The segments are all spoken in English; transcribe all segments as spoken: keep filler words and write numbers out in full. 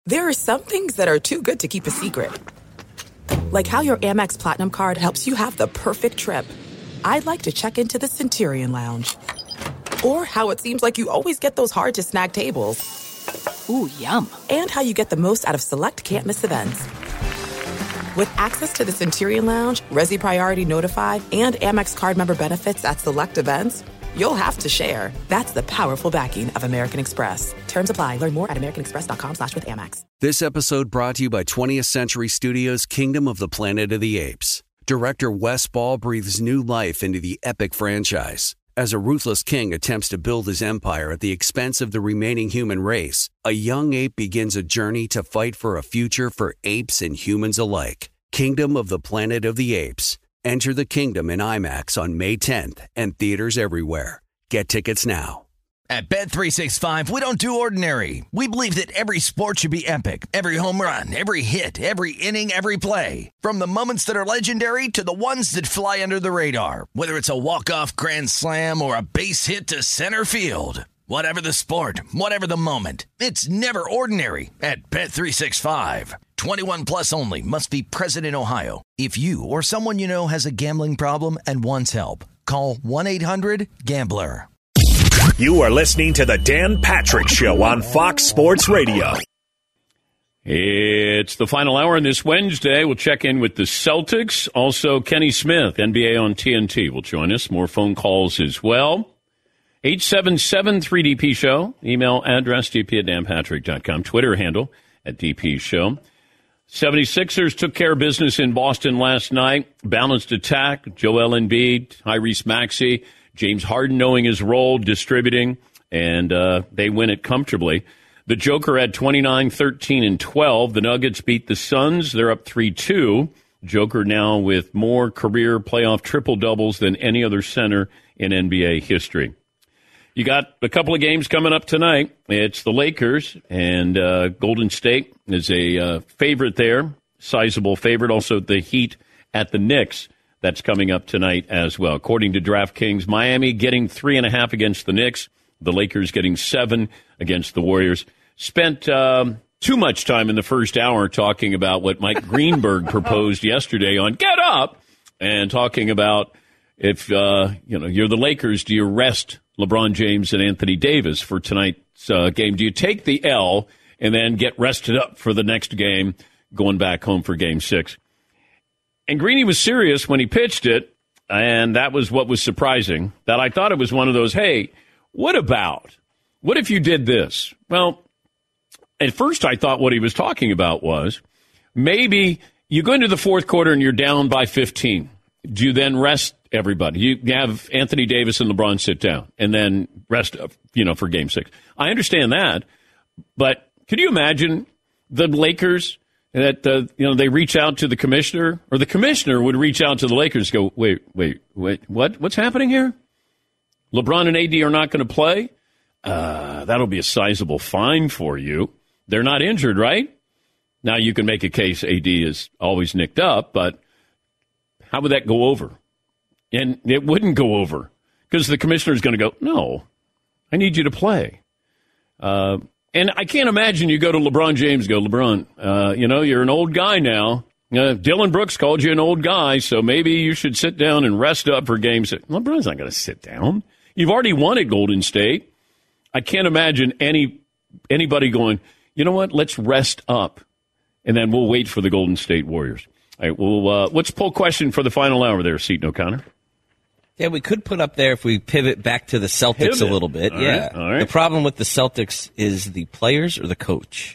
There are some things that are too good to keep a secret. Like how your Amex Platinum card helps you have the perfect trip. I'd like to check into the Centurion Lounge. Or how it seems like you always get those hard-to-snag tables. Ooh, yum. And how you get the most out of select can't-miss events. With access to the Centurion Lounge, Resi Priority Notified, and Amex card member benefits at select events, you'll have to share. That's the powerful backing of American Express. Terms apply. Learn more at americanexpress.com slash with Amex. This episode brought to you by twentieth Century Studios' Kingdom of the Planet of the Apes. Director Wes Ball breathes new life into the epic franchise. As a ruthless king attempts to build his empire at the expense of the remaining human race, a young ape begins a journey to fight for a future for apes and humans alike. Kingdom of the Planet of the Apes. Enter the kingdom in IMAX on May tenth and theaters everywhere. Get tickets now. At Bet three sixty-five, we don't do ordinary. We believe that every sport should be epic. Every home run, every hit, every inning, every play. From the moments that are legendary to the ones that fly under the radar. Whether it's a walk-off grand slam or a base hit to center field. Whatever the sport, whatever the moment. It's never ordinary at Bet three sixty-five. twenty-one plus only. Must be present in Ohio. If you or someone you know has a gambling problem and wants help, call one eight hundred gambler. You are listening to the Dan Patrick Show on Fox Sports Radio. It's the final hour on this Wednesday. We'll check in with the Celtics. Also, Kenny Smith, N B A on T N T, will join us. More phone calls as well. eight seven seven three D P Show. Email address d p at dan patrick dot com. Twitter handle at D P Show. seventy-sixers took care of business in Boston last night. Balanced attack. Joel Embiid, Tyrese Maxey, James Harden knowing his role, distributing, and uh, they win it comfortably. The Joker had twenty-nine, thirteen, and twelve. The Nuggets beat the Suns. They're up three two. Joker now with more career playoff triple-doubles than any other center in N B A history. You got a couple of games coming up tonight. It's the Lakers, and uh, Golden State is a uh, favorite there, sizable favorite. Also, the Heat at the Knicks. That's coming up tonight as well. According to DraftKings, Miami getting three and a half against the Knicks. The Lakers getting seven against the Warriors. Spent um, too much time in the first hour talking about what Mike Greenberg proposed yesterday on Get Up, and talking about if uh, you know you're the Lakers, do you rest LeBron James and Anthony Davis for tonight's uh, game? Do you take the L and then get rested up for the next game, going back home for Game Six? And Greeny was serious when he pitched it, and that was what was surprising, that I thought it was one of those, hey, what about, what if you did this? Well, at first I thought what he was talking about was maybe you go into the fourth quarter and you're down by fifteen. Do you then rest everybody? You have Anthony Davis and LeBron sit down and then rest, you know, for Game Six. I understand that, but could you imagine the Lakers that, uh, you know, they reach out to the commissioner, or the commissioner would reach out to the Lakers and go, wait, wait, wait, what? What's happening here? LeBron and A D are not going to play? Uh, that'll be a sizable fine for you. They're not injured, right? Now, you can make a case A D is always nicked up, but how would that go over? And it wouldn't go over, because the commissioner is going to go, no, I need you to play. Uh, and I can't imagine you go to LeBron James, go, LeBron, uh, you know, you're an old guy now. Uh, Dylan Brooks called you an old guy, so maybe you should sit down and rest up for Game Six. LeBron's not going to sit down. You've already won at Golden State. I can't imagine any anybody going, you know what, let's rest up, and then we'll wait for the Golden State Warriors. All right, well, uh, what's poll question for the final hour there, Seton O'Connor? Yeah, we could put up there if we pivot back to the Celtics pivot. a little bit. All yeah. Right, all right. The problem with the Celtics is the players or the coach.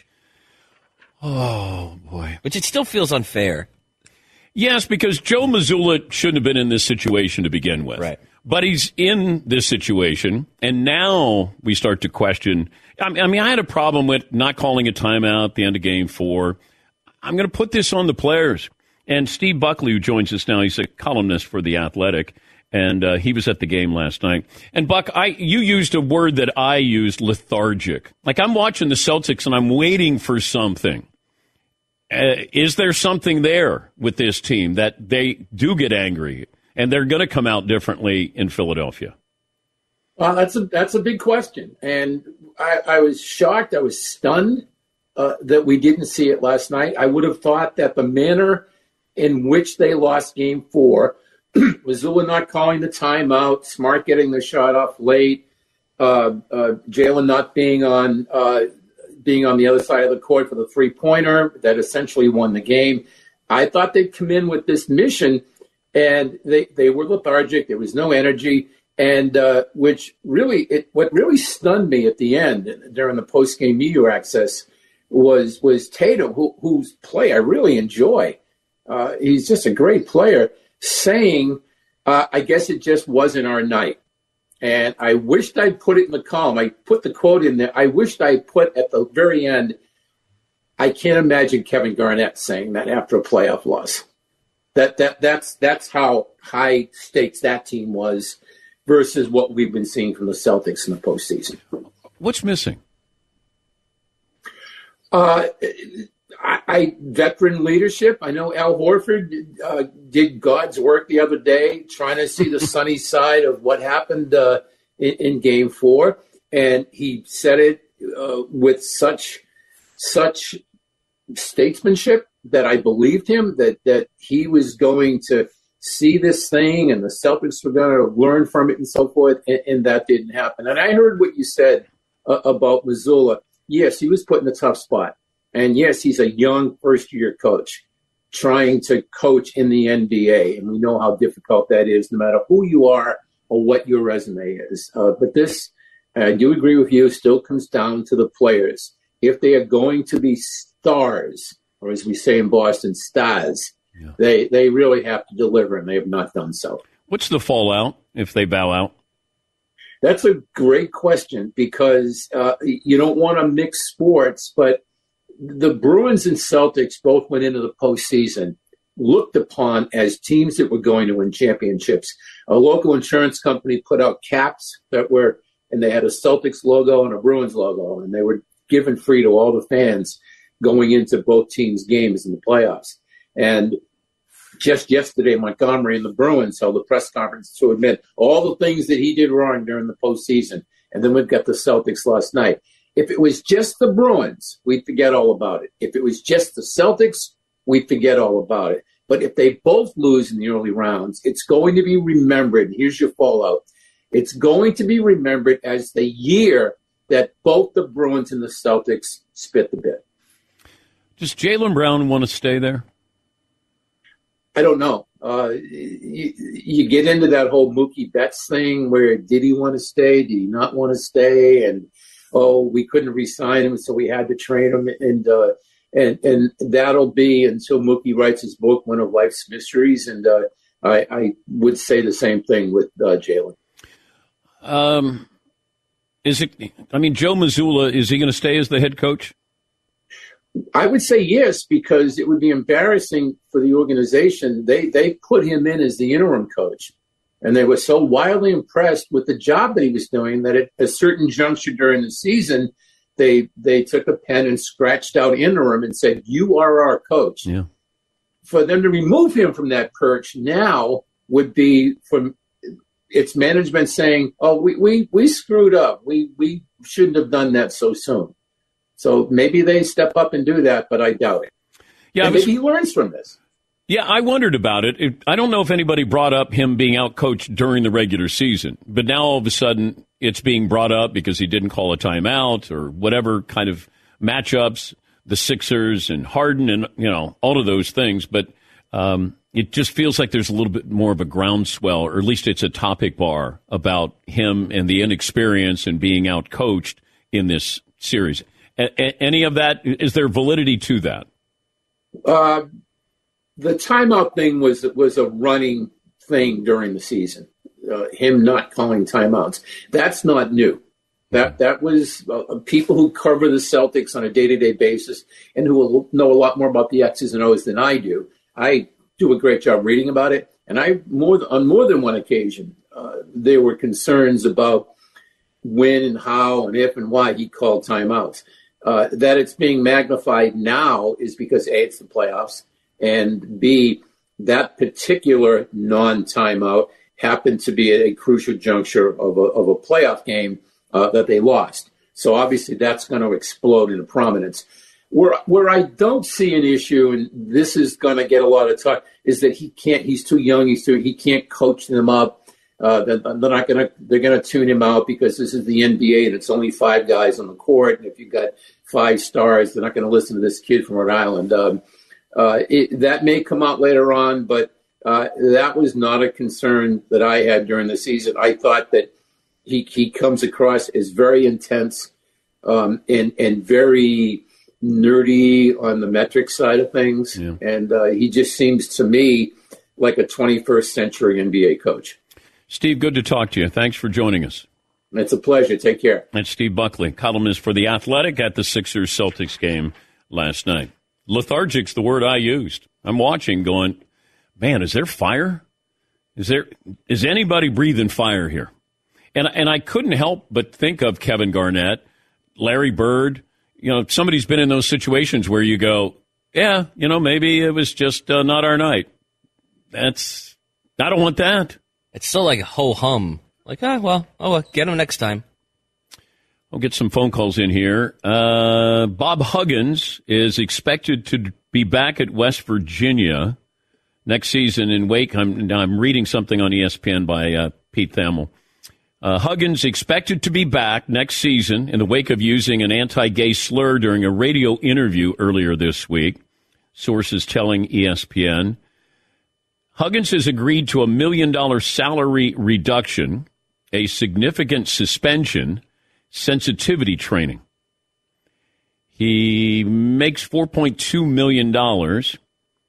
Oh, boy. Which it still feels unfair. Yes, because Joe Mazzulla shouldn't have been in this situation to begin with. Right. But he's in this situation, and now we start to question. I mean, I had a problem with not calling a timeout at the end of Game Four. I'm going to put this on the players. And Steve Buckley, who joins us now, he's a columnist for The Athletic, and uh, he was at the game last night. And, Buck, I you used a word that I used, lethargic. Like, I'm watching the Celtics, and I'm waiting for something. Uh, is there something there with this team that they do get angry, and they're going to come out differently in Philadelphia? Well, that's a that's a big question, and I, I was shocked. I was stunned uh, that we didn't see it last night. I would have thought that the manner in which they lost game four, Mazzulla not calling the timeout, Smart getting the shot off late, uh, uh, Jalen not being on uh, being on the other side of the court for the three-pointer that essentially won the game. I thought they'd come in with this mission, and they, they were lethargic. There was no energy, and uh, which really it what really stunned me at the end during the post-game media access was was Tatum, who, whose play I really enjoy. Uh, he's just a great player, saying, uh, I guess it just wasn't our night. And I wished I'd put it in the column. I put the quote in there. I wished I put at the very end, I can't imagine Kevin Garnett saying that after a playoff loss. That that that's that's how high stakes that team was versus what we've been seeing from the Celtics in the postseason. What's missing? Uh, I, I veteran leadership. I know Al Horford uh, did God's work the other day, trying to see the sunny side of what happened uh, in, in Game Four, and he said it uh, with such such statesmanship that I believed him. That that he was going to see this thing, and the Celtics were going to learn from it, and so forth. And, and that didn't happen. And I heard what you said uh, about Mazzulla. Yes, he was put in a tough spot. And yes, he's a young first-year coach trying to coach in the N B A. And we know how difficult that is, no matter who you are or what your resume is. Uh, but this, I do agree with you, still comes down to the players. If they are going to be stars, or as we say in Boston, stars, yeah. they, they really have to deliver, and they have not done so. What's the fallout if they bow out? That's a great question, because uh, you don't want to mix sports, but the Bruins and Celtics both went into the postseason looked upon as teams that were going to win championships. A local insurance company put out caps that were, and they had a Celtics logo and a Bruins logo, and they were given free to all the fans going into both teams' games in the playoffs. And just yesterday, Montgomery and the Bruins held a press conference to admit all the things that he did wrong during the postseason. And then we've got the Celtics last night. If it was just the Bruins, we'd forget all about it. If it was just the Celtics, we'd forget all about it. But if they both lose in the early rounds, it's going to be remembered. Here's your fallout. It's going to be remembered as the year that both the Bruins and the Celtics spit the bit. Does Jaylen Brown want to stay there? I don't know. Uh, you, you get into that whole Mookie Betts thing where did he want to stay? Did he not want to stay? And, oh, we couldn't re-sign him, so we had to trade him. And uh, and and that'll be until Mookie writes his book, One of Life's Mysteries. And uh, I, I would say the same thing with uh, Jaylen. Um, is it? I mean, Joe Mazzulla, is he going to stay as the head coach? I would say yes, because it would be embarrassing for the organization. They they put him in as the interim coach, and they were so wildly impressed with the job that he was doing that at a certain juncture during the season, they they took a pen and scratched out interim and said, "You are our coach." Yeah. For them to remove him from that perch now would be from its management saying, "Oh, we we we screwed up. We we shouldn't have done that so soon." So maybe they step up and do that, but I doubt it. Yeah, and maybe he learns from this. Yeah, I wondered about it. it. I don't know if anybody brought up him being out-coached during the regular season, but now all of a sudden it's being brought up because he didn't call a timeout or whatever kind of matchups, the Sixers and Harden and, you know, all of those things. But um, it just feels like there's a little bit more of a groundswell, or at least it's a topic bar about him and the inexperience and being out-coached in this series. A- any of that, is there validity to that? Uh, the timeout thing was was a running thing during the season. Uh, him not calling timeouts, that's not new. That that was uh, people who cover the Celtics on a day to day basis and who will know a lot more about the X's and O's than I do. I do a great job reading about it, and I more on more than one occasion uh, there were concerns about when and how and if and why he called timeouts. Uh, that it's being magnified now is because A, it's the playoffs, and B, that particular non-timeout happened to be at a crucial juncture of a, of a playoff game uh, that they lost. So obviously that's going to explode into prominence. Where where I don't see an issue, and this is going to get a lot of talk, is that he can't. He's too young. He's too. He can't coach them up. Uh, they're, they're not going to. They're going to tune him out because this is the N B A and it's only five guys on the court. And if you've got five stars, they're not going to listen to this kid from Rhode Island. Um, uh, it, that may come out later on, but uh, that was not a concern that I had during the season. I thought that he he comes across as very intense um, and and very nerdy on the metric side of things. Yeah. And uh, he just seems to me like a twenty-first century N B A coach. Steve, good to talk to you. Thanks for joining us. It's a pleasure. Take care. That's Steve Buckley, columnist for The Athletic at the Sixers-Celtics game last night. Lethargic's the word I used. I'm watching going, man, is there fire? Is there is anybody breathing fire here? And and I couldn't help but think of Kevin Garnett, Larry Bird. You know, somebody's been in those situations where you go, yeah, you know, maybe it was just uh, not our night. That's, I don't want that. It's still like a ho-hum. Like, ah, well, oh, well, get him next time. I'll get some phone calls in here. Uh, Bob Huggins is expected to be back at West Virginia next season in Wake. I'm, I'm reading something on E S P N by uh, Pete Thamel. Uh, Huggins expected to be back next season in the wake of using an anti-gay slur during a radio interview earlier this week. Sources telling E S P N. Huggins has agreed to a million dollar salary reduction, a significant suspension, sensitivity training. He makes four point two million dollars.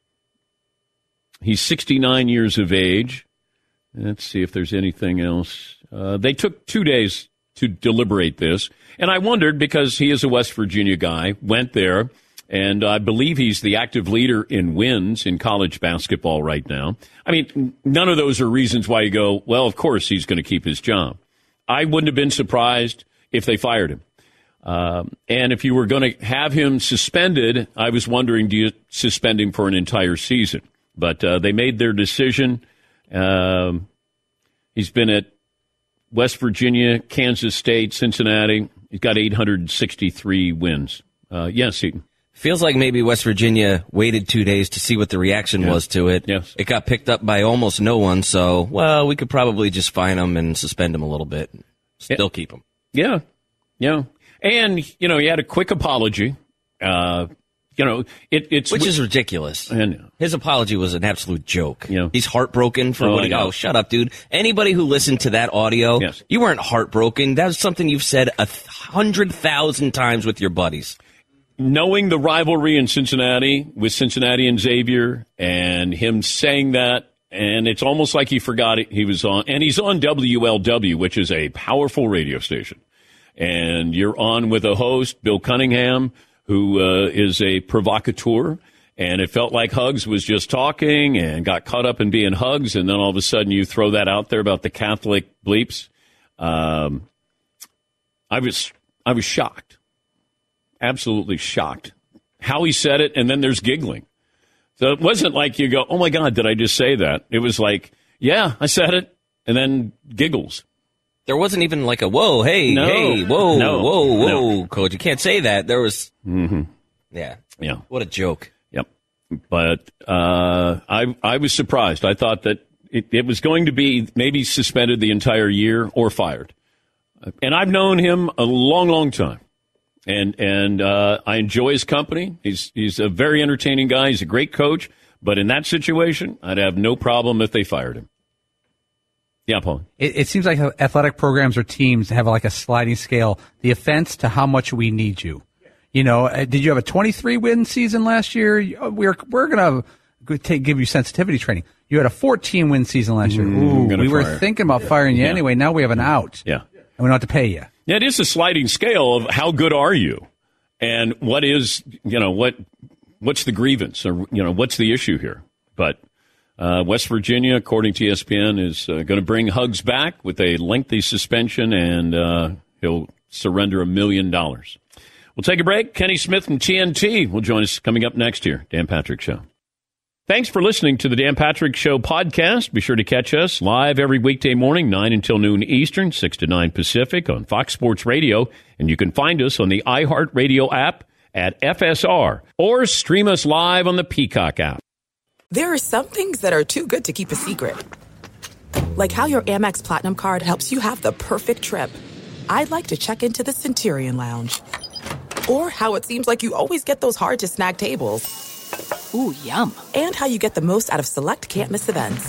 He's sixty-nine years of age. Let's see if there's anything else. Uh, they took two days to deliberate this. And I wondered, because he is a West Virginia guy, went there, and I believe he's the active leader in wins in college basketball right now. I mean, none of those are reasons why you go, well, of course he's going to keep his job. I wouldn't have been surprised if they fired him. Um, and if you were going to have him suspended, I was wondering, do you suspend him for an entire season? But uh, they made their decision. Um, he's been at West Virginia, Kansas State, Cincinnati. He's got eight hundred sixty-three wins. Uh, yes, Eaton. Feels like maybe West Virginia waited two days to see what the reaction yeah. was to it. Yes. It got picked up by almost no one, so, well, we could probably just fine him and suspend him a little bit. Still yeah. keep him. Yeah. Yeah. And, you know, he had a quick apology. Uh, you know, it, it's... Which is ridiculous. And, His apology was an absolute joke. Yeah. He's heartbroken for oh, what he... Oh, shut up, dude. Anybody who listened to that audio, yes. you weren't heartbroken. That was something you've said a hundred thousand times with your buddies. Knowing the rivalry in Cincinnati with Cincinnati and Xavier, and him saying that, and it's almost like he forgot it. He was on, and he's on W L W, which is a powerful radio station. And you're on with a host, Bill Cunningham, who uh, is a provocateur. And it felt like Hugs was just talking and got caught up in being Hugs. And then all of a sudden you throw that out there about the Catholic bleeps. Um, I was, I was shocked. Absolutely shocked how he said it. And then there's giggling. So it wasn't like you go, oh my God, did I just say that? It was like, yeah, I said it. And then giggles. There wasn't even like a, whoa, hey, no. hey, whoa, no. whoa, whoa, no. coach. You can't say that. There was, mm-hmm. yeah. Yeah. What a joke. Yep. But uh, I I was surprised. I thought that it, it was going to be maybe suspended the entire year or fired. And I've known him a long, long time. And and uh, I enjoy his company. He's he's a very entertaining guy. He's a great coach. But in that situation, I'd have no problem if they fired him. Yeah, Paul. It, it seems like athletic programs or teams have like a sliding scale. The offense to how much we need you. You know, uh, did you have a twenty-three win season last year? We're we're gonna take, give you sensitivity training. You had a fourteen win season last year. Ooh, mm, we were fire. thinking about firing you yeah. anyway. Now we have an out. Yeah, and we don't have to pay you. Yeah, it is a sliding scale of how good are you, and what is you know what what's the grievance, or you know what's the issue here. But uh, West Virginia, according to E S P N, is uh, going to bring Hugs back with a lengthy suspension, and uh, he'll surrender a million dollars. We'll take a break. Kenny Smith from T N T will join us coming up next here. Dan Patrick Show. Thanks for listening to the Dan Patrick Show podcast. Be sure to catch us live every weekday morning, nine until noon Eastern, six to nine Pacific on Fox Sports Radio. And you can find us on the iHeartRadio app, at F S R or stream us live on the Peacock app. There are some things that are too good to keep a secret. Like how your Amex Platinum card helps you have the perfect trip. I'd like to check into the Centurion Lounge. Or how it seems like you always get those hard-to-snag tables. Ooh, yum. And how you get the most out of select can't-miss events.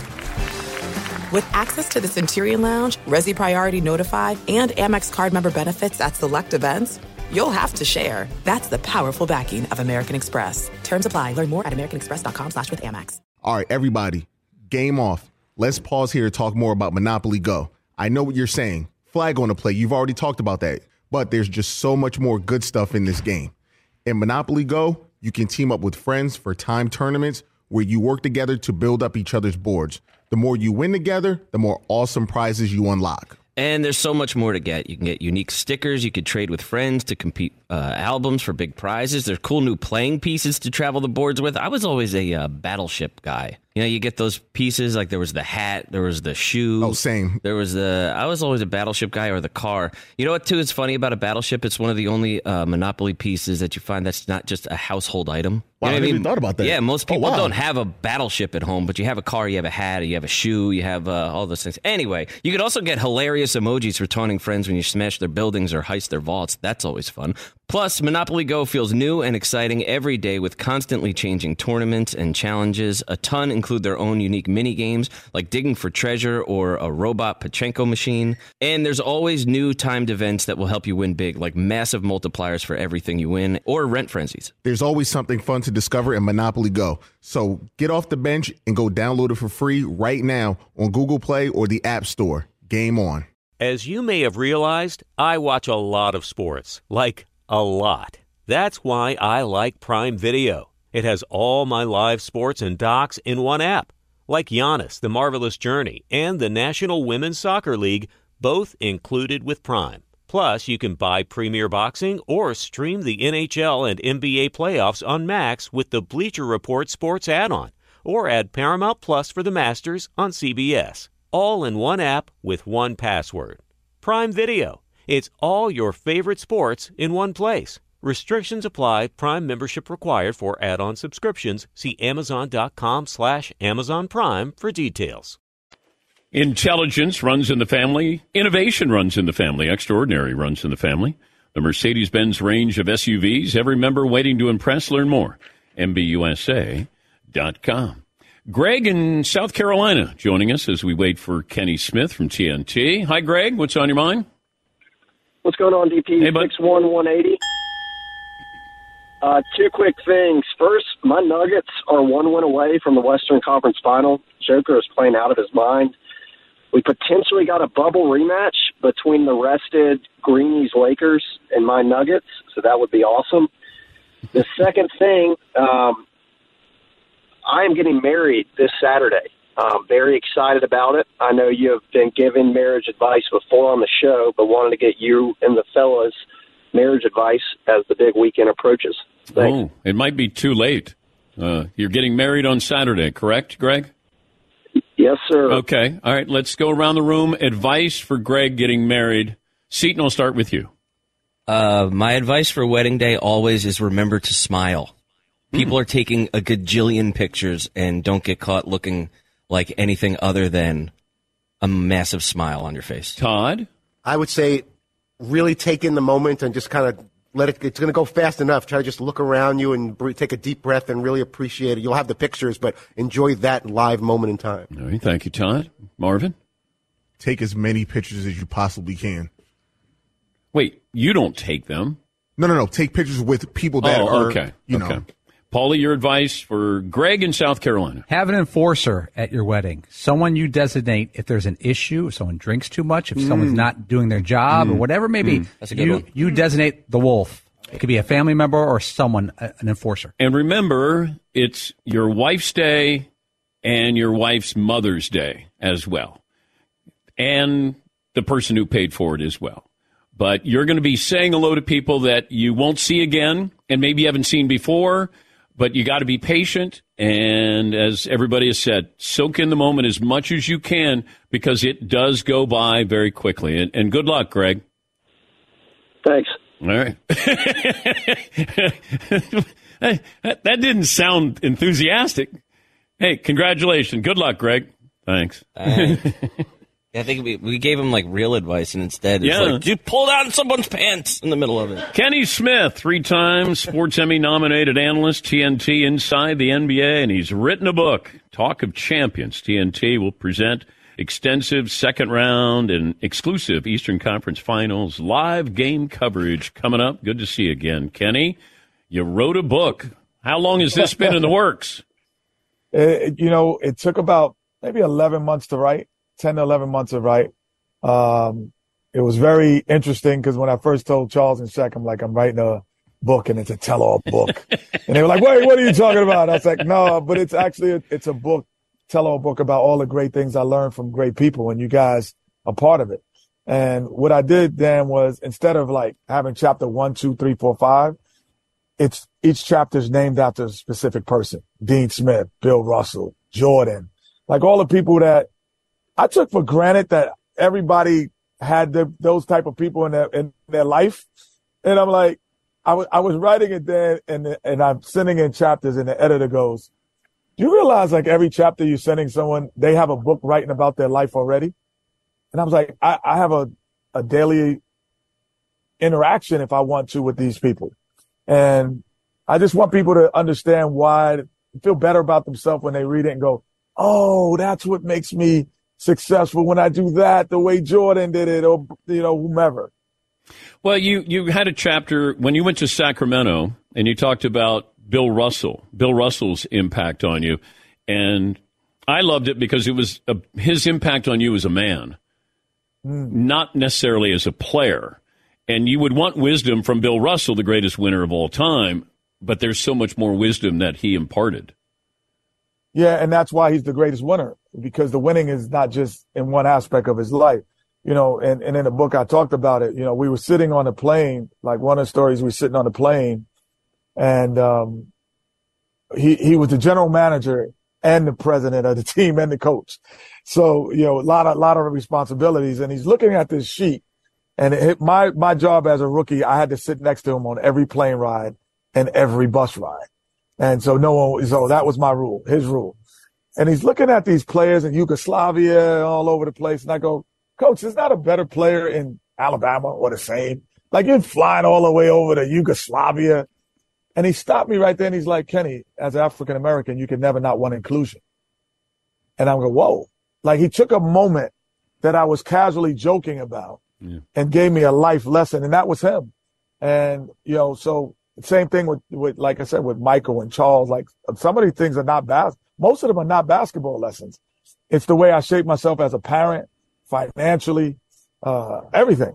With access to the Centurion Lounge, Resi Priority Notify, and Amex card member benefits at select events, you'll have to share. That's the powerful backing of American Express. Terms apply. Learn more at americanexpress.com slash with Amex. All right, everybody, game off. Let's pause here to talk more about Monopoly Go. I know what you're saying. Flag on the play. You've already talked about that. But there's just so much more good stuff in this game. In Monopoly Go, you can team up with friends for time tournaments where you work together to build up each other's boards. The more you win together, the more awesome prizes you unlock. And there's so much more to get. You can get unique stickers. You could trade with friends to compete uh, albums for big prizes. There's cool new playing pieces to travel the boards with. I was always a uh, Battleship guy. You know, you get those pieces, like there was the hat, there was the shoe. Oh, same. There was the, I was always a Battleship guy, or the car. You know what, too, is funny about a Battleship? It's one of the only uh, Monopoly pieces that you find that's not just a household item. Wow, You know I what never even thought about that. Yeah, most people Oh, wow. don't have a Battleship at home, but you have a car, you have a hat, you have a shoe, you have uh, all those things. Anyway, you could also get hilarious emojis for taunting friends when you smash their buildings or heist their vaults. That's always fun. Plus, Monopoly Go feels new and exciting every day with constantly changing tournaments and challenges. A ton include their own unique mini games, like digging for treasure or a robot Pachinko machine. And there's always new timed events that will help you win big, like massive multipliers for everything you win, or rent frenzies. There's always something fun to discover in Monopoly Go. So get off the bench and go download it for free right now on Google Play or the App Store. Game on. As you may have realized, I watch a lot of sports, like a lot. That's why I like Prime Video. It has all my live sports and docs in one app, like Giannis, The Marvelous Journey, and the National Women's Soccer League, both included with Prime. Plus, you can buy Premier Boxing or stream the N H L and N B A playoffs on Max with the Bleacher Report Sports add-on, or add Paramount Plus for the Masters on C B S. All in one app with one password. Prime Video. It's all your favorite sports in one place. Restrictions apply. Prime membership required for add-on subscriptions. See Amazon.com slash Amazon Prime for details. Intelligence runs in the family. Innovation runs in the family. Extraordinary runs in the family. The Mercedes-Benz range of S U Vs. Every member waiting to impress. Learn more. M B U S A dot com. Greg in South Carolina joining us as we wait for Kenny Smith from T N T. Hi, Greg. What's on your mind? What's going on, D P? Hey, bud. six one one eighty. Uh, two quick things. First, my Nuggets are one win away from the Western Conference Final. Joker is playing out of his mind. We potentially got a bubble rematch between the rested Greenies Lakers and my Nuggets, so that would be awesome. The second thing, um, I am getting married this Saturday. Um, very excited about it. I know you have been giving marriage advice before on the show, but wanted to get you and the fellas marriage advice as the big weekend approaches. Thanks. Oh, it might be too late. Uh, you're getting married on Saturday, correct, Greg? Yes, sir. Okay. All right. Let's go around the room. Advice for Greg getting married. Seton, I'll start with you. Uh, my advice for wedding day always is remember to smile. People mm. are taking a gajillion pictures, and don't get caught looking like anything other than a massive smile on your face. Todd? I would say really take in the moment and just kind of let it, it's going to go fast enough. Try to just look around you and breathe, take a deep breath and really appreciate it. You'll have the pictures, but enjoy that live moment in time. All right. Thank you, Todd. Marvin? Take as many pictures as you possibly can. Wait, you don't take them. No, no, no. Take pictures with people that oh, are, okay. you okay. know. Paulie, your advice for Greg in South Carolina. Have an enforcer at your wedding. Someone you designate if there's an issue, if someone drinks too much, if mm. someone's not doing their job mm. or whatever it may be. Mm. That's a good you, one. you designate the wolf. It could be a family member or someone, an enforcer. And remember, it's your wife's day and your wife's Mother's Day as well. And the person who paid for it as well. But you're going to be saying hello to people that you won't see again and maybe you haven't seen before. But you got to be patient, and as everybody has said, soak in the moment as much as you can because it does go by very quickly. And, and good luck, Greg. Thanks. All right. Hey, that, that didn't sound enthusiastic. Hey, congratulations. Good luck, Greg. Thanks. Uh, I think we, we gave him like real advice, and instead it's Yeah. like, dude, pull down someone's pants in the middle of it. Kenny Smith, three-time Sports Emmy nominated analyst, T N T Inside the N B A, and he's written a book, Talk of Champions. T N T will present extensive second round and exclusive Eastern Conference Finals live game coverage coming up. Good to see you again, Kenny. You wrote a book. How long has this been in the works? It, you know, it took about maybe eleven months to write, ten to eleven months to write. Um, it was very interesting because when I first told Charles and Shaq, I'm like, I'm writing a book and it's a tell-all book. And they were like, wait, what are you talking about? I was like, no, but it's actually, a, it's a book, tell-all book about all the great things I learned from great people, and you guys are part of it. And what I did then was, instead of like having chapter one, two, three, four, five, it's each chapter is named after a specific person. Dean Smith, Bill Russell, Jordan, like all the people that I took for granted that everybody had the, those type of people in their, in their life. And I'm like, I was, I was writing it then, and, and I'm sending in chapters, and the editor goes, do you realize like every chapter you're sending someone, they have a book writing about their life already? And I was like, I, I have a, a daily interaction if I want to with these people. And I just want people to understand why, feel better about themselves when they read it and go, oh, that's what makes me successful when I do that the way Jordan did it, or, you know, whomever. Well, you, you had a chapter when you went to Sacramento, and you talked about Bill Russell, Bill Russell's impact on you. And I loved it because it was a, his impact on you as a man, mm. not necessarily as a player. And you would want wisdom from Bill Russell, the greatest winner of all time, but there's so much more wisdom that he imparted. Yeah, and that's why he's the greatest winner, because the winning is not just in one aspect of his life. You know, and, and in the book I talked about it. You know, we were sitting on a plane, like one of the stories, we were sitting on a plane, and um, he he was the general manager and the president of the team and the coach. So, you know, a lot of, lot of responsibilities, and he's looking at this sheet. And it, my, my job as a rookie, I had to sit next to him on every plane ride and every bus ride. And so no one, so that was my rule, his rule. And he's looking at these players in Yugoslavia, all over the place. And I go, Coach, there's not a better player in Alabama or the same. Like, you're flying all the way over to Yugoslavia. And he stopped me right there, and he's like, Kenny, as an African-American, you can never not want inclusion. And I'm going, whoa. Like, he took a moment that I was casually joking about. Yeah. And gave me a life lesson, and that was him. And, you know, so same thing with, with, like I said, with Michael and Charles. Like, some of these things are not bas- most of them are not basketball lessons. It's the way I shape myself as a parent, financially, uh, everything.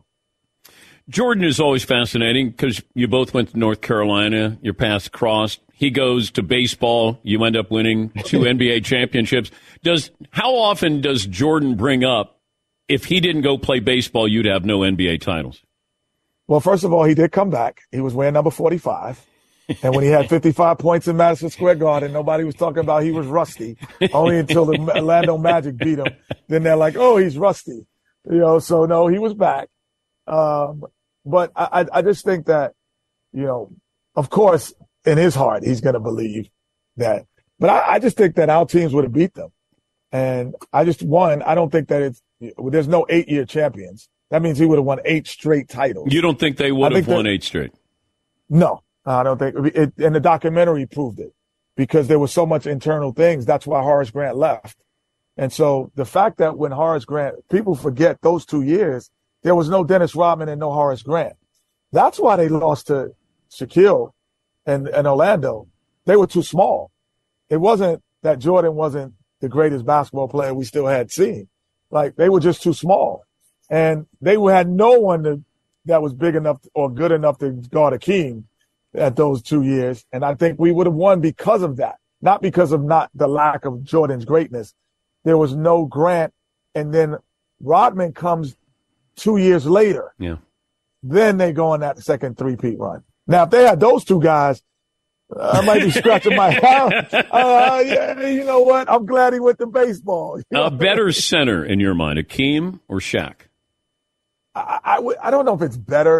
Jordan is always fascinating because you both went to North Carolina, your paths crossed. He goes to baseball. You end up winning two N B A championships. Does how often does Jordan bring up, if he didn't go play baseball, you'd have no N B A titles? Well, first of all, he did come back. He was wearing number forty-five. And when he had fifty-five points in Madison Square Garden, nobody was talking about he was rusty, only until the Orlando Magic beat him. Then they're like, oh, he's rusty. You know, so no, he was back. Um, but I, I just think that, you know, of course, in his heart, he's going to believe that. But I, I just think that our teams would have beat them. And I just won. I don't think that it's, there's no eight-year champions. That means he would have won eight straight titles. You don't think they would have won that, eight straight? No, I don't think. It, and the documentary proved it, because there was so much internal things. That's why Horace Grant left. And so the fact that when Horace Grant, people forget those two years, there was no Dennis Rodman and no Horace Grant. That's why they lost to Shaquille and, and Orlando. They were too small. It wasn't that Jordan wasn't the greatest basketball player we still had seen. Like, they were just too small. And they had no one to, that was big enough or good enough to guard Akeem at those two years. And I think we would have won because of that, not because of not the lack of Jordan's greatness. There was no Grant. And then Rodman comes two years later. Yeah. Then they go on that second three-peat run. Now, if they had those two guys, I might be scratching my head. Uh, yeah, you know what? I'm glad he went to baseball. You know? A better center in your mind, Akeem or Shaq? I, I, I don't know if it's better,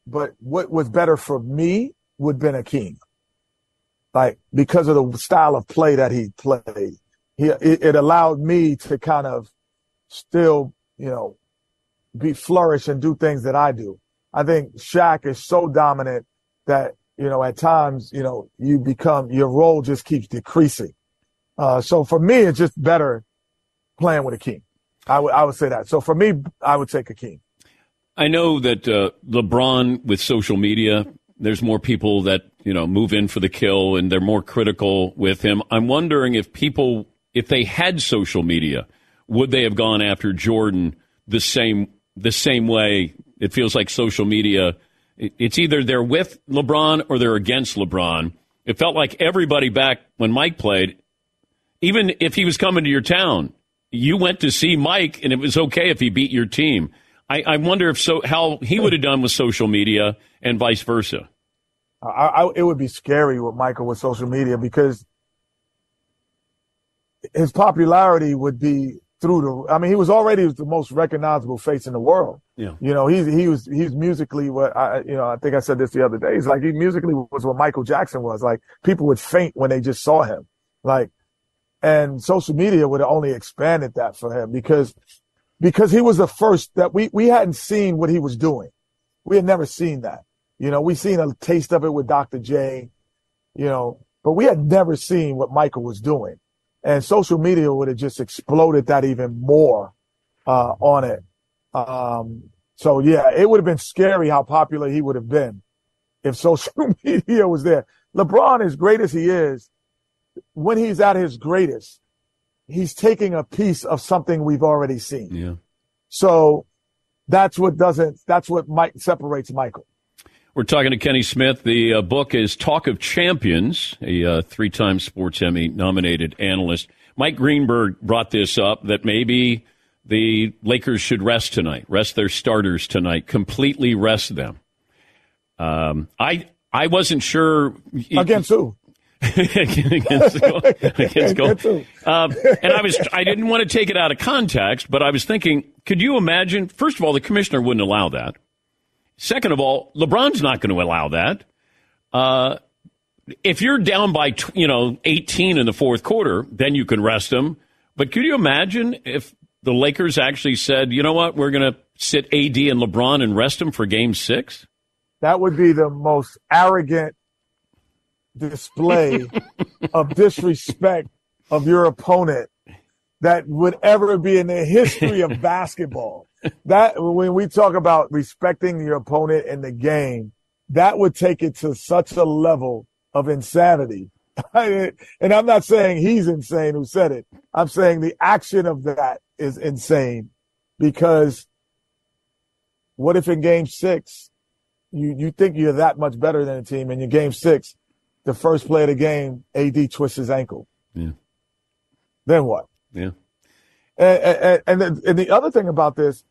but what was better for me would have been Akeem. Like, because of the style of play that he played, he, it, it allowed me to kind of still, you know, be flourish and do things that I do. I think Shaq is so dominant that, you know, at times, you know, you become, your role just keeps decreasing. Uh, so for me, it's just better playing with Akeem. I would, I would say that. So for me, I would take Akeem. I know that uh, LeBron with social media, there's more people that, you know, move in for the kill and they're more critical with him. I'm wondering if people, if they had social media, would they have gone after Jordan the same the same way? It feels like social media, it's either they're with LeBron or they're against LeBron. It felt like everybody back when Mike played, even if he was coming to your town, you went to see Mike and it was okay if he beat your team. I, I wonder if so how he would have done with social media and vice versa. I, I, it would be scary with Michael with social media because his popularity would be through the. I mean, he was already the most recognizable face in the world. Yeah, you know, he's he was he's musically what I you know I think I said this the other day. He's like he musically was what Michael Jackson was. Like people would faint when they just saw him. Like, and social media would have only expanded that for him because. Because he was the first that we, we hadn't seen what he was doing. We had never seen that. You know, we seen a taste of it with Doctor J, you know, but we had never seen what Michael was doing. And social media would have just exploded that even more uh, on it. Um, so, yeah, it would have been scary how popular he would have been if social media was there. LeBron, as great as he is, when he's at his greatest, he's taking a piece of something we've already seen. Yeah. So that's what doesn't, that's what Mike separates Michael. We're talking to Kenny Smith. The uh, book is Talk of Champions, a uh, three-time Sports Emmy nominated analyst. Mike Greenberg brought this up that maybe the Lakers should rest tonight, rest their starters tonight, completely rest them. Um, I, I wasn't sure. Against who? against goal. Against goal. Um, and I was, I didn't want to take it out of context, but I was thinking, could you imagine? First of all, the commissioner wouldn't allow that. Second of all, LeBron's not going to allow that. Uh, if you're down by, you know, eighteen in the fourth quarter, then you can rest them. But could you imagine if the Lakers actually said, you know what, we're going to sit A D and LeBron and rest them for Game Six? That would be the most arrogant display of disrespect of your opponent that would ever be in the history of basketball. That when we talk about respecting your opponent in the game, that would take it to such a level of insanity. And I'm not saying he's insane who said it. I'm saying the action of that is insane because what if in game six, you, you think you're that much better than a team and in game six, the first play of the game, A D twists his ankle. Yeah. Then what? Yeah. And, and, and, the, and the other thing about this,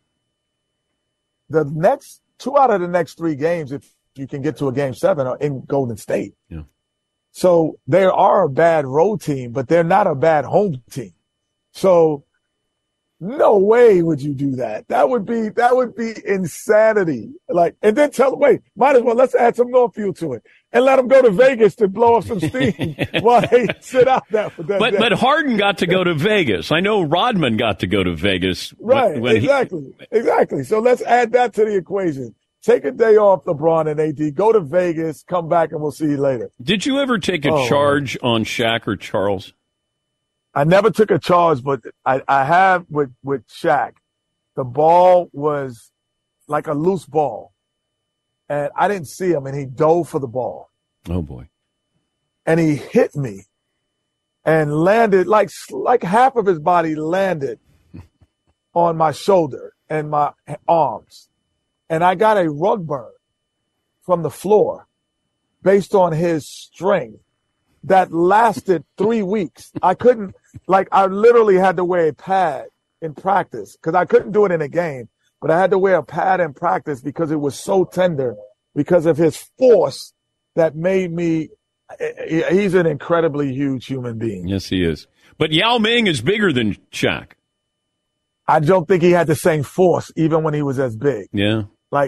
the next two out of the next three games, if you can get to a game seven, are in Golden State. Yeah. So they are a bad road team, but they're not a bad home team. So no way would you do that. That would be, that would be insanity. Like, and then tell them, wait, might as well, let's add some more fuel to it and let them go to Vegas to blow off some steam while they sit out that for that But, day. but Harden got to go to Vegas. I know Rodman got to go to Vegas. Right. When, when exactly. He... Exactly. So let's add that to the equation. Take a day off, LeBron and A D, go to Vegas, come back and we'll see you later. Did you ever take a oh, charge on Shaq or Charles? I never took a charge, but I, I have with, with Shaq. The ball was like a loose ball. And I didn't see him, and he dove for the ball. Oh, boy. And he hit me and landed, like like half of his body landed on my shoulder and my arms. And I got a rug burn from the floor based on his strength that lasted three weeks. I couldn't, like, I literally had to wear a pad in practice because I couldn't do it in a game, but I had to wear a pad in practice because it was so tender because of his force that made me, he's an incredibly huge human being. Yes, he is. But Yao Ming is bigger than Shaq. I don't think he had the same force even when he was as big. Yeah. Like,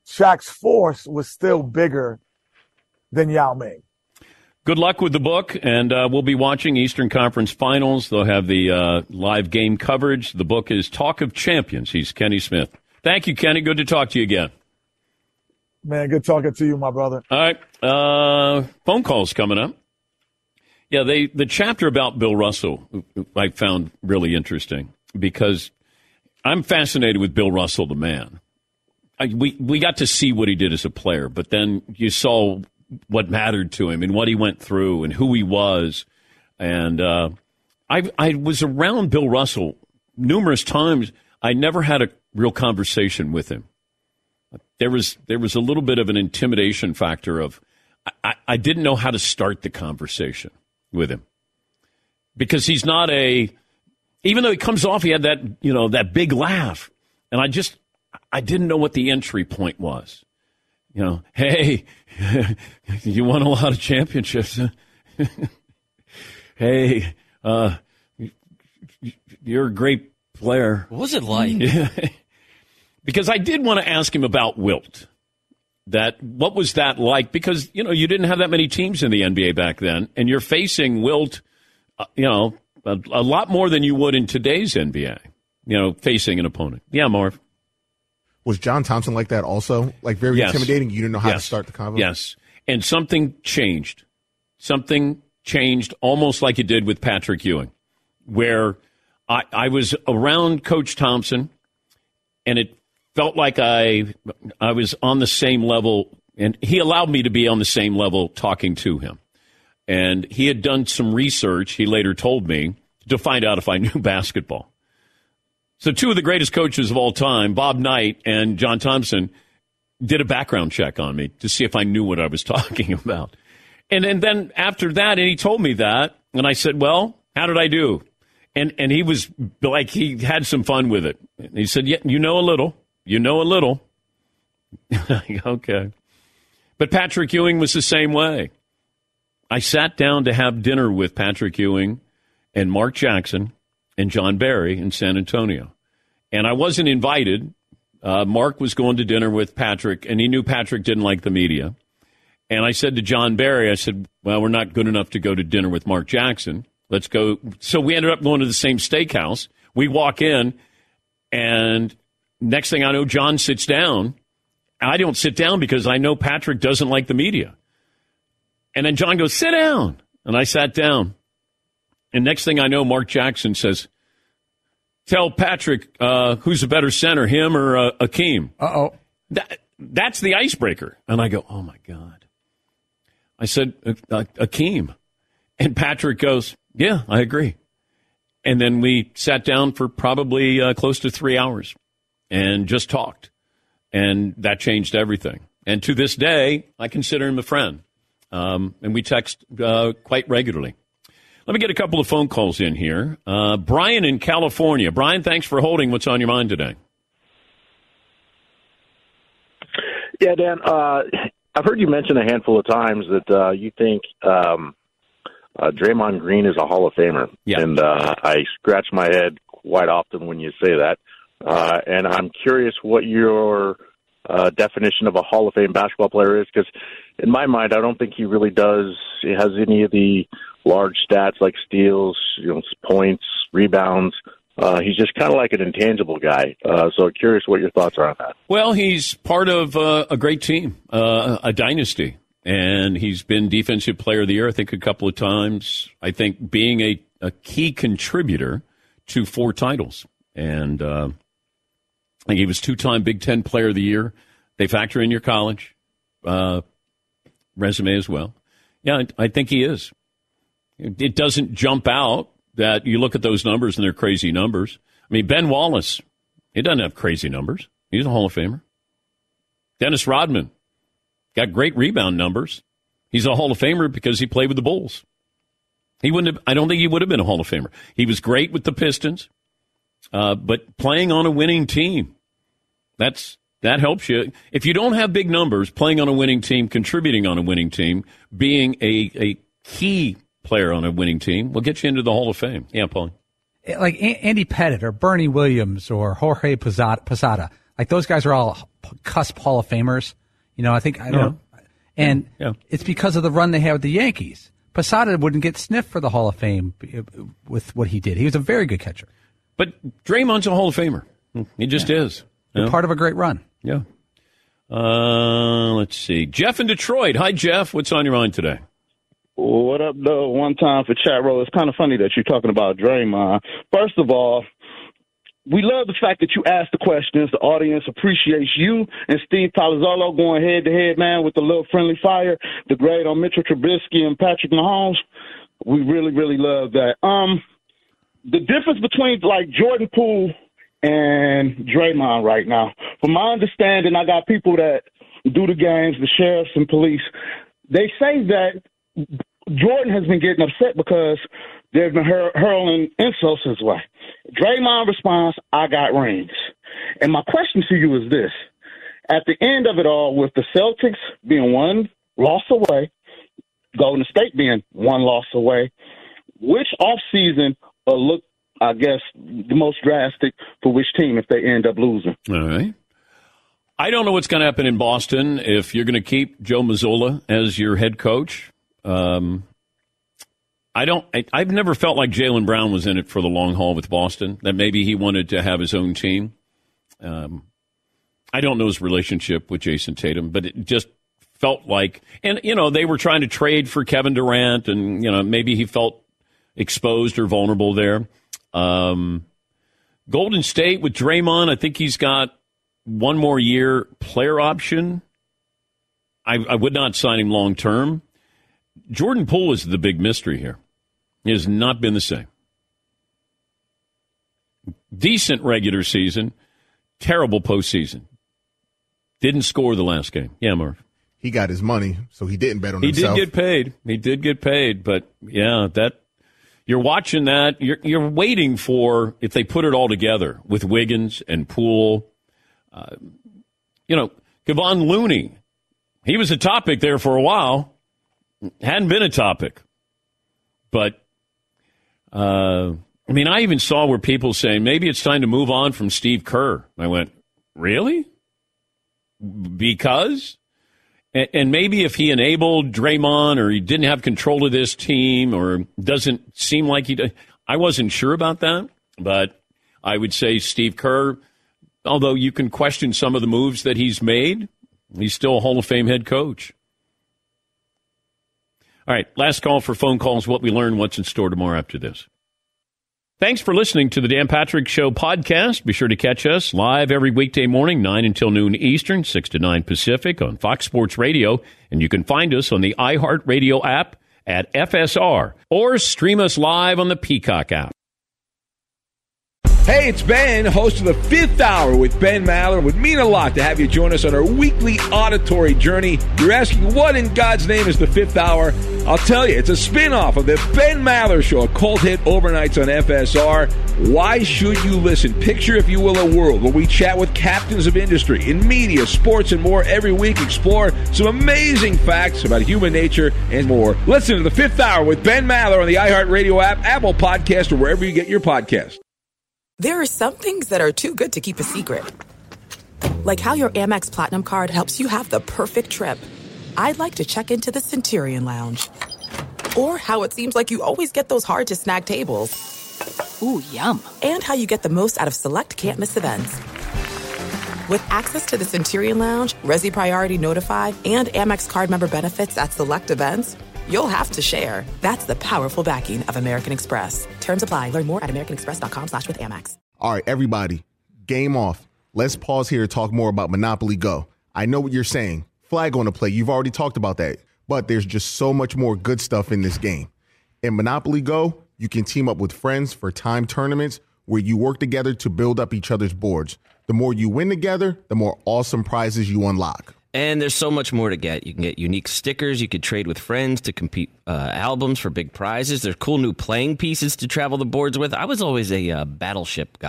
Shaq's force was still bigger than Yao Ming. Good luck with the book, and uh, we'll be watching Eastern Conference Finals. They'll have the uh, live game coverage. The book is Talk of Champions. He's Kenny Smith. Thank you, Kenny. Good to talk to you again. Man, good talking to you, my brother. All right. Uh, phone calls coming up. Yeah, they the chapter about Bill Russell I found really interesting because I'm fascinated with Bill Russell, the man. I, we, we got to see what he did as a player, but then you saw what mattered to him and what he went through and who he was. And uh, I, I was around Bill Russell numerous times. I never had a real conversation with him. There was there was a little bit of an intimidation factor of I, I didn't know how to start the conversation with him because he's not a even though he comes off he had that you know that big laugh and I just I didn't know what the entry point was. You know, hey, you won a lot of championships. Hey, uh, you're a great player. What was it like? Yeah. Because I did want to ask him about Wilt. That what was that like? Because, you know, you didn't have that many teams in the N B A back then, and you're facing Wilt, uh, you know, a, a lot more than you would in today's N B A, you know, facing an opponent. Yeah, Marv. Was John Thompson like that also? Like very Yes. intimidating? You didn't know how Yes. to start the convo? Yes. And something changed. Something changed almost like it did with Patrick Ewing, where I, I was around Coach Thompson, and it felt like I I was on the same level, and he allowed me to be on the same level talking to him. And he had done some research, he later told me, to find out if I knew basketball. So two of the greatest coaches of all time, Bob Knight and John Thompson, did a background check on me to see if I knew what I was talking about. And, and then after that, and he told me that, and I said, well, how did I do? And and he was like, he had some fun with it. He said, yeah, you know a little. You know a little. Okay. But Patrick Ewing was the same way. I sat down to have dinner with Patrick Ewing and Mark Jackson and John Barry in San Antonio. And I wasn't invited. Uh, Mark was going to dinner with Patrick, and he knew Patrick didn't like the media. And I said to John Barry, I said, well, we're not good enough to go to dinner with Mark Jackson. Let's go. So we ended up going to the same steakhouse. We walk in, and next thing I know, John sits down. I don't sit down because I know Patrick doesn't like the media. And then John goes, sit down. And I sat down. And next thing I know, Mark Jackson says, tell Patrick uh, who's a better center, him or uh, Akeem. Uh-oh. That, that's the icebreaker. And I go, oh, my God. I said, uh, uh, Akeem. And Patrick goes, yeah, I agree. And then we sat down for probably uh, close to three hours and just talked. And that changed everything. And to this day, I consider him a friend. Um, and we text uh, quite regularly. Let me get a couple of phone calls in here. Uh, Brian in California. Brian, thanks for holding. What's on your mind today? Yeah, Dan, uh, I've heard you mention a handful of times that uh, you think um, uh, Draymond Green is a Hall of Famer. Yeah. And uh, I scratch my head quite often when you say that. Uh, and I'm curious what your uh, definition of a Hall of Fame basketball player is, because in my mind, I don't think he really does. He has any of the large stats like steals, you know, points, rebounds. Uh, he's just kind of like an intangible guy. Uh, so curious what your thoughts are on that. Well, he's part of uh, a great team, uh, a dynasty, and he's been Defensive Player of the Year, I think, a couple of times. I think being a, a key contributor to four titles. And uh, I think he was two-time Big Ten Player of the Year. They factor in your college uh, resume as well. Yeah, I, I think he is. It doesn't jump out that you look at those numbers and they're crazy numbers. I mean, Ben Wallace, he doesn't have crazy numbers. He's a Hall of Famer. Dennis Rodman got great rebound numbers. He's a Hall of Famer because he played with the Bulls. He wouldn't have, I don't think he would have been a Hall of Famer. He was great with the Pistons, uh, but playing on a winning team, that's that helps you. If you don't have big numbers, playing on a winning team, contributing on a winning team, being a, a key player on a winning team will get you into the Hall of Fame. Yeah, Paul. Like Andy Pettit or Bernie Williams or Jorge Posada, Posada. Like those guys are all cusp Hall of Famers. You know, I think I don't. Yeah. And yeah. it's because of the run they had with the Yankees. Posada wouldn't get sniffed for the Hall of Fame with what he did. He was a very good catcher. But Draymond's a Hall of Famer. He just yeah. is. You know? Part of a great run. Yeah. Uh, let's see. Jeff in Detroit. Hi, Jeff. What's on your mind today? What up, though? One time for chat roll. It's kind of funny that you're talking about Draymond. First of all, we love the fact that you ask the questions. The audience appreciates you and Steve Palazzolo going head-to-head, man, with the little friendly fire, the grade on Mitchell Trubisky and Patrick Mahomes. We really, really love that. Um, the difference between, like, Jordan Poole and Draymond right now, from my understanding, I got people that do the games, the sheriffs and police. They say that Jordan has been getting upset because they've been hur- hurling insults his way. Draymond responds, I got rings. And my question to you is this. At the end of it all, with the Celtics being one loss away, Golden State being one loss away, which offseason will look, I guess, the most drastic for which team if they end up losing? All right. I don't know what's going to happen in Boston if you're going to keep Joe Mazzulla as your head coach. Um, I don't. I, I've never felt like Jaylen Brown was in it for the long haul with Boston. That maybe he wanted to have his own team. Um, I don't know his relationship with Jason Tatum, but it just felt like, and you know, they were trying to trade for Kevin Durant, and you know, maybe he felt exposed or vulnerable there. Um, Golden State with Draymond, I think he's got one more year player option. I, I would not sign him long term. Jordan Poole is the big mystery here. He has not been the same. Decent regular season, terrible postseason. Didn't score the last game. Yeah, Marv. He got his money, so he didn't bet on he himself. He did get paid. He did get paid, but yeah, that you're watching that. You're you're waiting for if they put it all together with Wiggins and Poole. Uh, you know, Kevon Looney. He was a topic there for a while. Hadn't been a topic. But, uh, I mean, I even saw where people saying maybe it's time to move on from Steve Kerr. I went, really? Because? And, and maybe if he enabled Draymond or he didn't have control of this team or doesn't seem like he did. I wasn't sure about that. But I would say Steve Kerr, although you can question some of the moves that he's made, he's still a Hall of Fame head coach. All right, last call for phone calls, what we learn, what's in store tomorrow after this. Thanks for listening to the Dan Patrick Show podcast. Be sure to catch us live every weekday morning, nine until noon Eastern, six to nine Pacific on Fox Sports Radio. And you can find us on the iHeartRadio app at F S R or stream us live on the Peacock app. Hey, it's Ben, host of the Fifth Hour with Ben Maller. It would mean a lot to have you join us on our weekly auditory journey. You're asking, what in God's name is the Fifth Hour? I'll tell you, it's a spin-off of the Ben Maller Show, a cult hit overnights on F S R. Why should you listen? Picture, if you will, a world where we chat with captains of industry in media, sports, and more every week. Explore some amazing facts about human nature and more. Listen to the Fifth Hour with Ben Maller on the iHeartRadio app, Apple Podcast, or wherever you get your podcast. There are some things that are too good to keep a secret. Like how your Amex Platinum card helps you have the perfect trip. I'd like to check into the Centurion Lounge. Or how it seems like you always get those hard-to-snag tables. Ooh, yum. And how you get the most out of select can't-miss events. With access to the Centurion Lounge, Resi Priority Notified, and Amex card member benefits at select events, you'll have to share. That's the powerful backing of American Express. Terms apply. Learn more at americanexpress.com slash with Amex. All right, everybody, game off. Let's pause here to talk more about Monopoly Go. I know what you're saying. Flag on the play. You've already talked about that. But there's just so much more good stuff in this game. In Monopoly Go, you can team up with friends for time tournaments where you work together to build up each other's boards. The more you win together, the more awesome prizes you unlock. And there's so much more to get. You can get unique stickers. You could trade with friends to compete uh, albums for big prizes. There's cool new playing pieces to travel the boards with. I was always a uh, battleship guy. You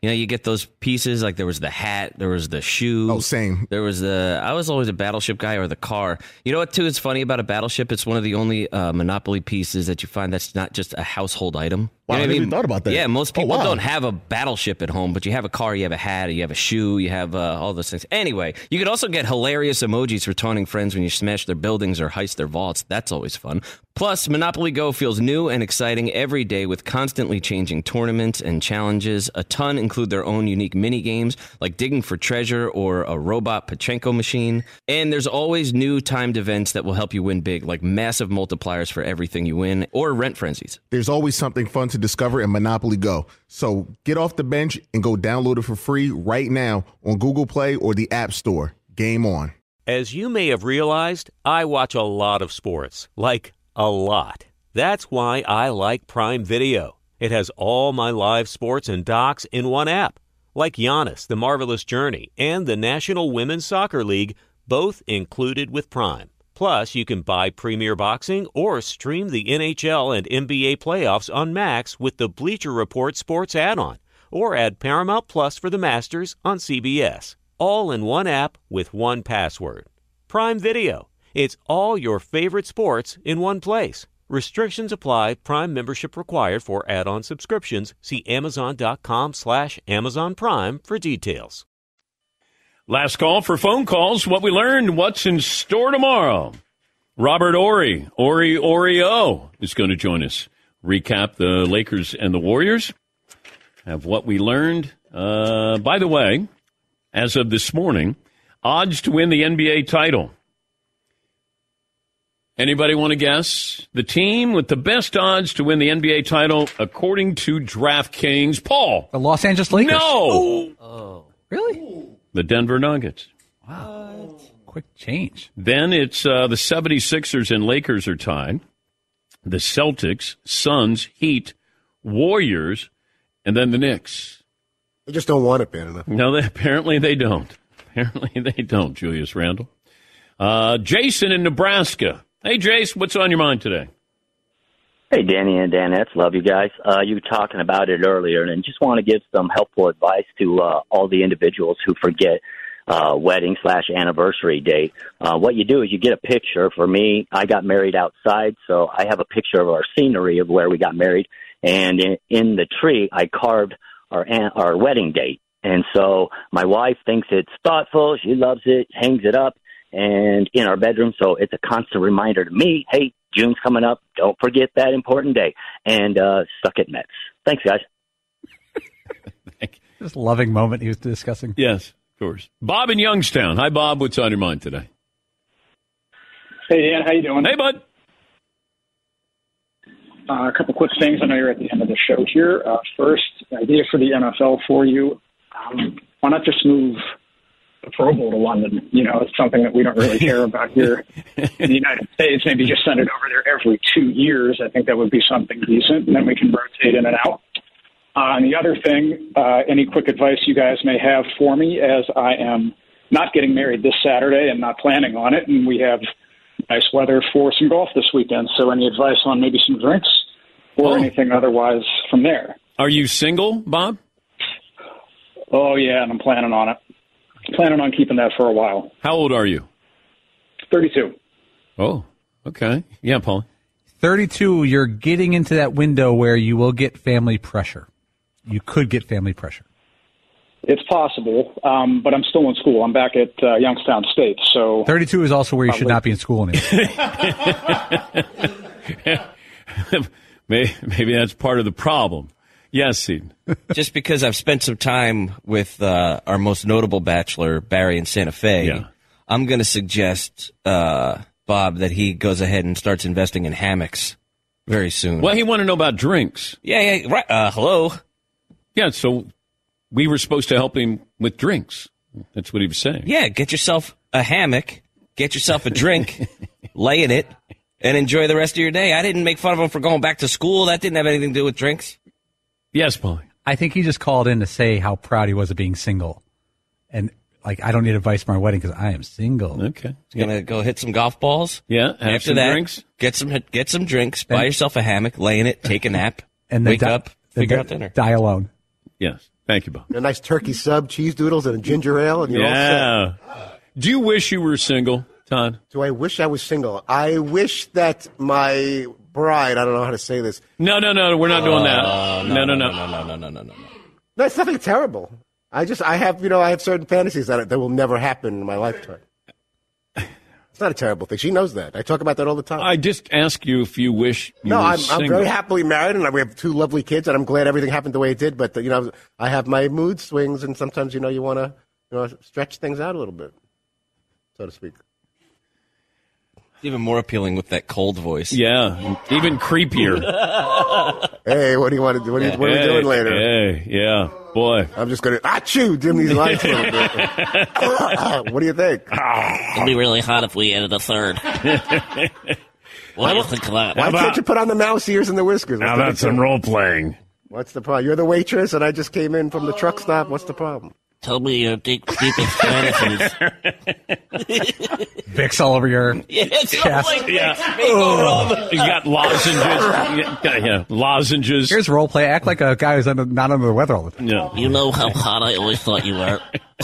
You know, you get those pieces, like there was the hat, there was the shoe. Oh, same. There was the, I was always a Battleship guy or the car. You know what, too, is funny about a Battleship? It's one of the only uh, Monopoly pieces that you find that's not just a household item. Wow, You know I what never mean? even thought about that. Yeah, most Oh, people wow. don't have a Battleship at home, but you have a car, you have a hat, you have a shoe, you have uh, all those things. Anyway, you could also get hilarious emojis for taunting friends when you smash their buildings or heist their vaults. That's always fun. Plus, Monopoly Go feels new and exciting every day with constantly changing tournaments and challenges. A ton include their own unique mini games like digging for treasure or a robot Pachinko machine. And there's always new timed events that will help you win big, like massive multipliers for everything you win or rent frenzies. There's always something fun to discover in Monopoly Go. So get off the bench and go download it for free right now on Google Play or the App Store. Game on. As you may have realized, I watch a lot of sports, like a lot. That's why I like Prime Video. It has all my live sports and docs in one app, like Giannis, The Marvelous Journey, and the National Women's Soccer League, both included with Prime. Plus, you can buy Premier Boxing or stream the N H L and N B A playoffs on Max with the Bleacher Report Sports add-on, or add Paramount Plus for the Masters on C B S. All in one app with one password. Prime Video. It's all your favorite sports in one place. Restrictions apply. Prime membership required for add-on subscriptions. See Amazon.com slash Amazon Prime for details. Last call for phone calls. What we learned, what's in store tomorrow. Robert Ori, Ori Oreo, is going to join us. Recap the Lakers and the Warriors. Have what we learned. Uh, by the way, as of this morning, odds to win the N B A title. Anybody want to guess? The team with the best odds to win the N B A title, according to DraftKings. Paul. The Los Angeles Lakers. No. Oh. Really? The Denver Nuggets. Wow. Quick change. Then it's uh, the seventy-sixers and Lakers are tied. The Celtics, Suns, Heat, Warriors, and then the Knicks. They just don't want it bad enough. No, they, apparently they don't. Apparently they don't, Julius Randle. Uh, Jason in Nebraska. Hey, Jace, what's on your mind today? Hey, Danny and Danettes, love you guys. Uh, you were talking about it earlier, and just want to give some helpful advice to uh, all the individuals who forget uh, wedding slash anniversary date. Uh, what you do is you get a picture. For me, I got married outside, so I have a picture of our scenery of where we got married, and in, in the tree, I carved our an- our wedding date. And so my wife thinks it's thoughtful. She loves it, hangs it up. And in our bedroom, so it's a constant reminder to me, hey, June's coming up. Don't forget that important day. And uh, suck it, Mets. Thanks, guys. This loving moment he was discussing. Yes, of course. Bob in Youngstown. Hi, Bob. What's on your mind today? Hey, Dan. How you doing? Hey, bud. Uh, a couple quick things. I know you're at the end of the show here. Uh, first, idea for the N F L for you. Um, why not just move the Pro Bowl to London? You know, it's something that we don't really care about here in the United States. Maybe just send it over there every two years. I think that would be something decent, and then we can rotate in and out. Uh, and the other thing, uh, any quick advice you guys may have for me, as I am not getting married this Saturday and not planning on it, and we have nice weather for some golf this weekend. So any advice on maybe some drinks or oh. anything otherwise from there? Are you single, Bob? Oh, yeah, and I'm planning on it. Planning on keeping that for a while. How old are you? thirty-two. Oh, okay. Yeah, Paul. thirty-two, you're getting into that window where you will get family pressure. You could get family pressure. It's possible, um, but I'm still in school. I'm back at uh, Youngstown State. So thirty-two is also where you should not be in school anymore. maybe, maybe that's part of the problem. Yes, Seton. Just because I've spent some time with uh, our most notable bachelor, Barry in Santa Fe, yeah. I'm going to suggest, uh, Bob, that he goes ahead and starts investing in hammocks very soon. Well, he wanted to know about drinks. Yeah, yeah, right. Uh, hello? Yeah, so we were supposed to help him with drinks. That's what he was saying. Yeah, get yourself a hammock, get yourself a drink, lay in it, and enjoy the rest of your day. I didn't make fun of him for going back to school. That didn't have anything to do with drinks. Yes, Paulie. I think he just called in to say how proud he was of being single. And, like, I don't need advice for my wedding because I am single. Okay. He's going to go hit some golf balls. Yeah, have After some that, drinks. Get some get some drinks, Then- buy yourself a hammock, lay in it, take a nap, And then wake di- up, then figure di- out dinner. Die alone. Yes. Thank you, Bob. A nice turkey sub, cheese doodles, and a ginger ale, and you're yeah. all set. Do you wish you were single, Todd? Do I wish I was single? I wish that my bride, I don't know how to say this. No, no, no, we're not doing that. Uh, no, no, no. no, no, no, no, no, no. No, it's nothing terrible. I just, I have, you know, I have certain fantasies that, that will never happen in my lifetime. It's not a terrible thing. She knows that. I talk about that all the time. I just ask you if you wish you no, were I'm, single. I'm very happily married, and we have two lovely kids, and I'm glad everything happened the way it did. But, you know, I have my mood swings, and sometimes, you know, you want to, you know, stretch things out a little bit, so to speak. Even more appealing with that cold voice. Yeah, even creepier. Hey, what do you want to do? What are you, what are hey, we doing later? Hey, yeah, boy. I'm just going to achoo, dim these lights a little bit. What do you think? It'd be really hot if we added a third. What do you think of that? Why can't you put on the mouse ears and the whiskers? How about some role playing? What's the problem? You're the waitress, and I just came in from the truck stop. What's the problem? Tell me your deep, deepest fantasies. Vicks all over your Yeah, it's chest. like Yeah. Vicks being all over. You got lozenges. Yeah, yeah, lozenges. Here's role play. Act like a guy who's under, not under the weather all the time. Yeah. You know how hot I always thought you were.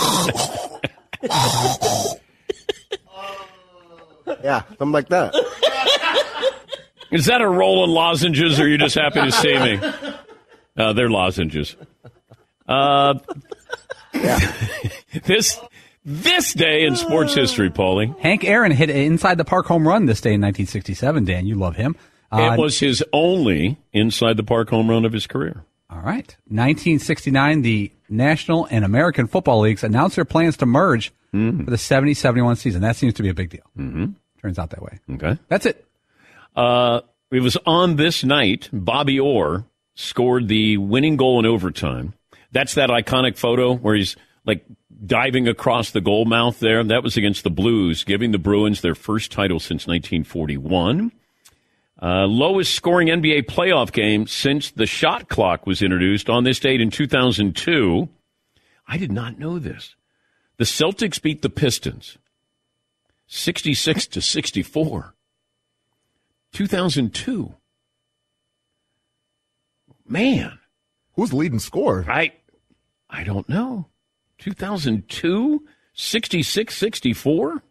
Yeah, something like that. Is that a roll of lozenges, or are you just happy to see me? Uh, they're lozenges. Uh, yeah. this this day in sports history, Paulie. Hank Aaron hit an inside the park home run this day in nineteen sixty-seven. Dan, you love him. Uh, It was his only inside the park home run of his career. All right. nineteen sixty-nine, the National and American Football Leagues announced their plans to merge Mm. for the seventy seventy-one season. That seems to be a big deal. Mm-hmm. Turns out that way. Okay. That's it. Uh, it was on this night, Bobby Orr scored the winning goal in overtime. That's that iconic photo where he's like diving across the goal mouth there. That was against the Blues, giving the Bruins their first title since nineteen forty-one. Uh, lowest scoring N B A playoff game since the shot clock was introduced on this date in two thousand two. I did not know this. The Celtics beat the Pistons sixty-six to sixty-four. two thousand two. Man. Who's the leading scorer? I I don't know. two thousand two? sixty-six sixty-four?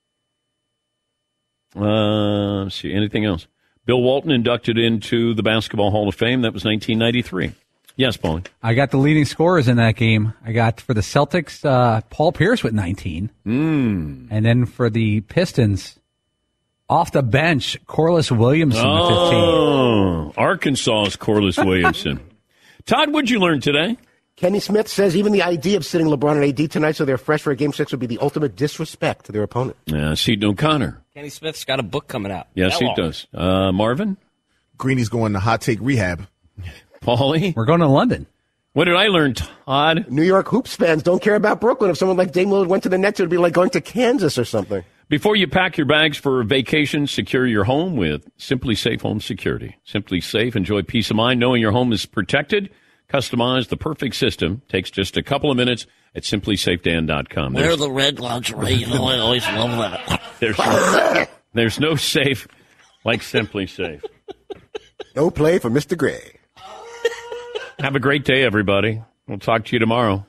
Uh, let's see. Anything else? Bill Walton inducted into the Basketball Hall of Fame. That was nineteen ninety-three. Yes, Paulie. I got the leading scorers in that game. I got for the Celtics, uh, Paul Pierce with nineteen. Mm. And then for the Pistons, off the bench, Corliss Williamson with fifteen. Oh, Arkansas's Corliss Williamson. Todd, what'd you learn today? Kenny Smith says even the idea of sitting LeBron and A D tonight so they're fresh for a game six would be the ultimate disrespect to their opponent. Uh, Seton O'Connor. Kenny Smith's got a book coming out. Yes, he Hello. does. Uh, Marvin? Greeny's going to hot take rehab. Paulie? We're going to London. What did I learn, Todd? New York Hoops fans don't care about Brooklyn. If someone like Dame Lillard went to the Nets, it would be like going to Kansas or something. Before you pack your bags for vacation, secure your home with Simply Safe Home Security. Simply Safe, enjoy peace of mind knowing your home is protected. Customize the perfect system. Takes just a couple of minutes at simply safe dan dot com. Wear the red lingerie. You know, I always love that. There's no, there's no safe like Simply Safe. No play for Mister Gray. Have a great day, everybody. We'll talk to you tomorrow.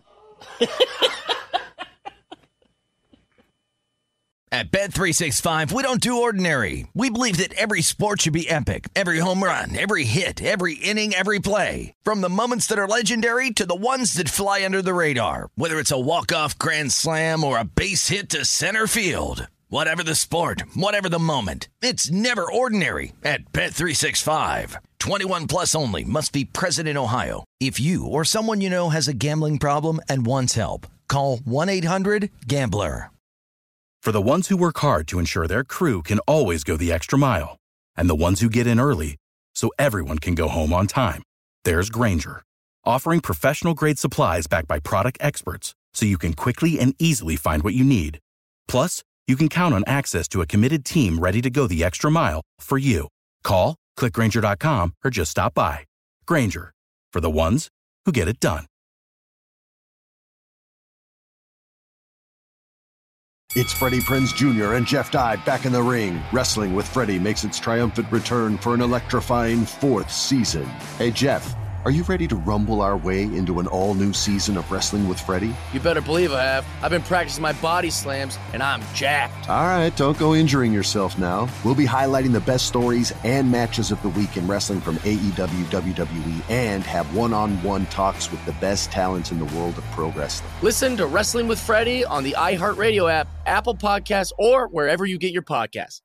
At Bet three sixty-five, we don't do ordinary. We believe that every sport should be epic. Every home run, every hit, every inning, every play. From the moments that are legendary to the ones that fly under the radar. Whether it's a walk-off grand slam or a base hit to center field. Whatever the sport, whatever the moment. It's never ordinary at Bet three sixty-five. twenty-one plus only. Must be present in Ohio. If you or someone you know has a gambling problem and wants help, call one eight hundred gambler. For the ones who work hard to ensure their crew can always go the extra mile, and the ones who get in early so everyone can go home on time, there's Grainger, offering professional-grade supplies backed by product experts so you can quickly and easily find what you need. Plus, you can count on access to a committed team ready to go the extra mile for you. Call, click Grainger dot com, or just stop by. Grainger, for the ones who get it done. It's Freddie Prinze Junior and Jeff Dye back in the ring. Wrestling with Freddie makes its triumphant return for an electrifying fourth season. Hey, Jeff, Are you ready to rumble our way into an all-new season of Wrestling with Freddie? You better believe I have. I've been practicing my body slams, and I'm jacked. All right, don't go injuring yourself now. We'll be highlighting the best stories and matches of the week in wrestling from A E W, W W E, and have one-on-one talks with the best talents in the world of pro wrestling. Listen to Wrestling with Freddie on the iHeartRadio app, Apple Podcasts, or wherever you get your podcasts.